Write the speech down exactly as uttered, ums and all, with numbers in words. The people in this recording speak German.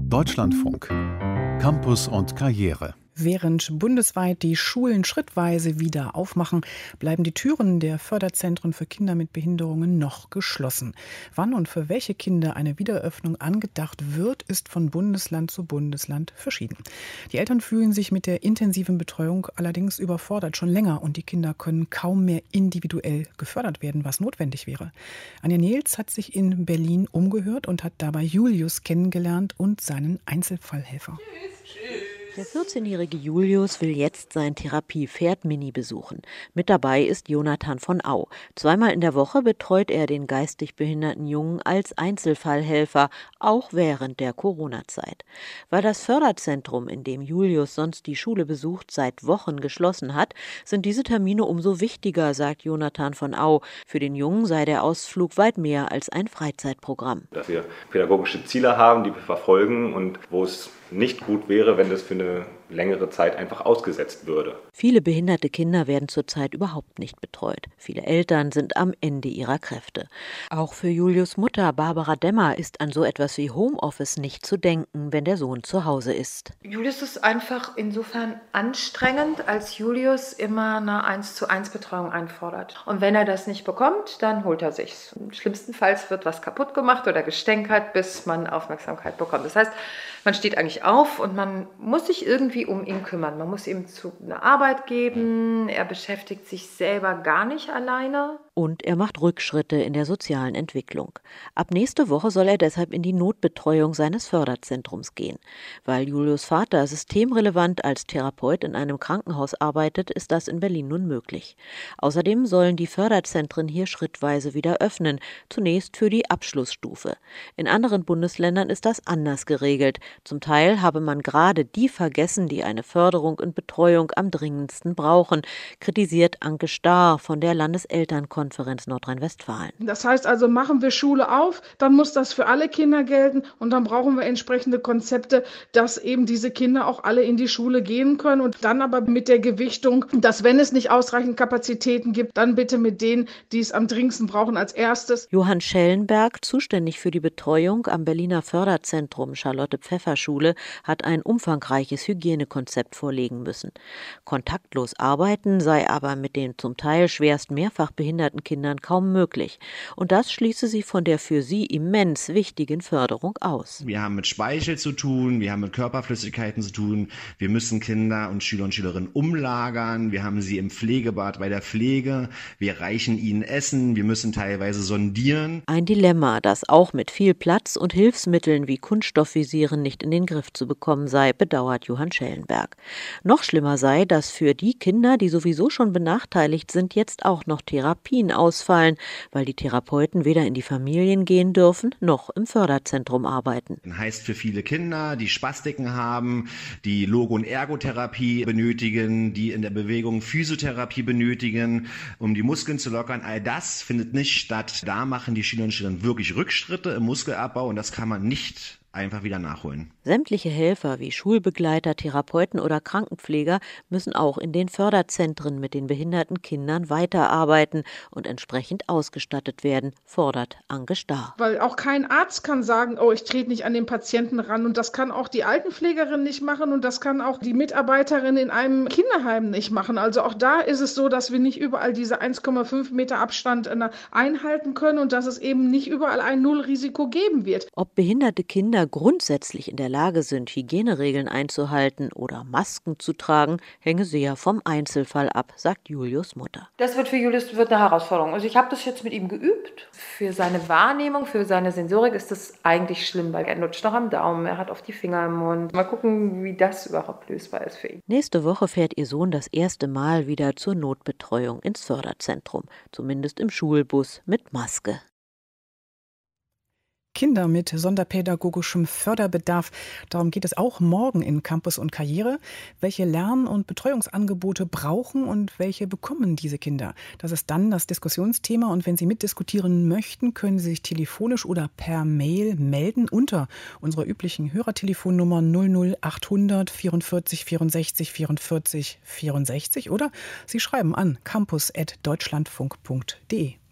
Deutschlandfunk. Campus und Karriere. Während bundesweit die Schulen schrittweise wieder aufmachen, bleiben die Türen der Förderzentren für Kinder mit Behinderungen noch geschlossen. Wann und für welche Kinder eine Wiedereröffnung angedacht wird, ist von Bundesland zu Bundesland verschieden. Die Eltern fühlen sich mit der intensiven Betreuung allerdings überfordert schon länger und die Kinder können kaum mehr individuell gefördert werden, was notwendig wäre. Anja Nils hat sich in Berlin umgehört und hat dabei Julius kennengelernt und seinen Einzelfallhelfer. Der vierzehnjährige Julius will jetzt sein Therapiepferd Mini besuchen. Mit dabei ist Jonathan von Au. Zweimal in der Woche betreut er den geistig behinderten Jungen als Einzelfallhelfer, auch während der Corona-Zeit. Weil das Förderzentrum, in dem Julius sonst die Schule besucht, seit Wochen geschlossen hat, sind diese Termine umso wichtiger, sagt Jonathan von Au. Für den Jungen sei der Ausflug weit mehr als ein Freizeitprogramm. Dass wir pädagogische Ziele haben, die wir verfolgen und wo es nicht gut wäre, wenn das für eine längere Zeit einfach ausgesetzt würde. Viele behinderte Kinder werden zurzeit überhaupt nicht betreut. Viele Eltern sind am Ende ihrer Kräfte. Auch für Julius' Mutter Barbara Demmer ist an so etwas wie Homeoffice nicht zu denken, wenn der Sohn zu Hause ist. Julius ist einfach insofern anstrengend, als Julius immer eine eins zu eins Betreuung einfordert. Und wenn er das nicht bekommt, dann holt er sich's. Schlimmstenfalls wird was kaputt gemacht oder gestänkert, bis man Aufmerksamkeit bekommt. Das heißt, man steht eigentlich auf und man muss sich irgendwie um ihn kümmern. Man muss ihm zu eine Arbeit geben. Er beschäftigt sich selber gar nicht alleine. Und er macht Rückschritte in der sozialen Entwicklung. Ab nächste Woche soll er deshalb in die Notbetreuung seines Förderzentrums gehen. Weil Julius' Vater systemrelevant als Therapeut in einem Krankenhaus arbeitet, ist das in Berlin nun möglich. Außerdem sollen die Förderzentren hier schrittweise wieder öffnen, zunächst für die Abschlussstufe. In anderen Bundesländern ist das anders geregelt. Zum Teil habe man gerade die vergessen, die eine Förderung und Betreuung am dringendsten brauchen, kritisiert Anke Stahr von der Landeselternkonferenz Konferenz Nordrhein-Westfalen. Das heißt also, machen wir Schule auf, dann muss das für alle Kinder gelten und dann brauchen wir entsprechende Konzepte, dass eben diese Kinder auch alle in die Schule gehen können und dann aber mit der Gewichtung, dass wenn es nicht ausreichend Kapazitäten gibt, dann bitte mit denen, die es am dringendsten brauchen, als erstes. Johann Schellenberg, zuständig für die Betreuung am Berliner Förderzentrum Charlotte-Pfeffer-Schule, hat ein umfangreiches Hygienekonzept vorlegen müssen. Kontaktlos arbeiten sei aber mit den zum Teil schwerst mehrfach behinderten Kindern kaum möglich. Und das schließe sie von der für sie immens wichtigen Förderung aus. Wir haben mit Speichel zu tun, wir haben mit Körperflüssigkeiten zu tun, wir müssen Kinder und Schüler und Schülerinnen umlagern, wir haben sie im Pflegebad bei der Pflege, wir reichen ihnen Essen, wir müssen teilweise sondieren. Ein Dilemma, das auch mit viel Platz und Hilfsmitteln wie Kunststoffvisieren nicht in den Griff zu bekommen sei, bedauert Johann Schellenberg. Noch schlimmer sei, dass für die Kinder, die sowieso schon benachteiligt sind, jetzt auch noch Therapien ausfallen, weil die Therapeuten weder in die Familien gehen dürfen, noch im Förderzentrum arbeiten. Das heißt für viele Kinder, die Spastiken haben, die Logo- und Ergotherapie benötigen, die in der Bewegung Physiotherapie benötigen, um die Muskeln zu lockern, all das findet nicht statt. Da machen die Schülerinnen und Schüler wirklich Rückschritte im Muskelabbau und das kann man nicht einfach wieder nachholen. Sämtliche Helfer wie Schulbegleiter, Therapeuten oder Krankenpfleger müssen auch in den Förderzentren mit den behinderten Kindern weiterarbeiten und entsprechend ausgestattet werden, fordert Anke Stahr. Weil auch kein Arzt kann sagen, oh, ich trete nicht an den Patienten ran und das kann auch die Altenpflegerin nicht machen und das kann auch die Mitarbeiterin in einem Kinderheim nicht machen. Also auch da ist es so, dass wir nicht überall diese eins Komma fünf Meter Abstand einhalten können und dass es eben nicht überall ein Nullrisiko geben wird. Ob behinderte Kinder grundsätzlich in der Lage sind, Hygieneregeln einzuhalten oder Masken zu tragen, hänge sehr vom Einzelfall ab, sagt Julius' Mutter. Das wird für Julius wird eine Herausforderung. Also ich habe das jetzt mit ihm geübt. Für seine Wahrnehmung, für seine Sensorik ist das eigentlich schlimm, weil er lutscht noch am Daumen, er hat oft die Finger im Mund. Mal gucken, wie das überhaupt lösbar ist für ihn. Nächste Woche fährt ihr Sohn das erste Mal wieder zur Notbetreuung ins Förderzentrum, zumindest im Schulbus mit Maske. Kinder mit sonderpädagogischem Förderbedarf. Darum geht es auch morgen in Campus und Karriere. Welche Lern- und Betreuungsangebote brauchen und welche bekommen diese Kinder? Das ist dann das Diskussionsthema und wenn Sie mitdiskutieren möchten, können Sie sich telefonisch oder per Mail melden unter unserer üblichen Hörertelefonnummer null null achthundert vierundvierzig vierundsechzig vierundvierzig vierundsechzig oder Sie schreiben an campus at deutschlandfunk punkt de.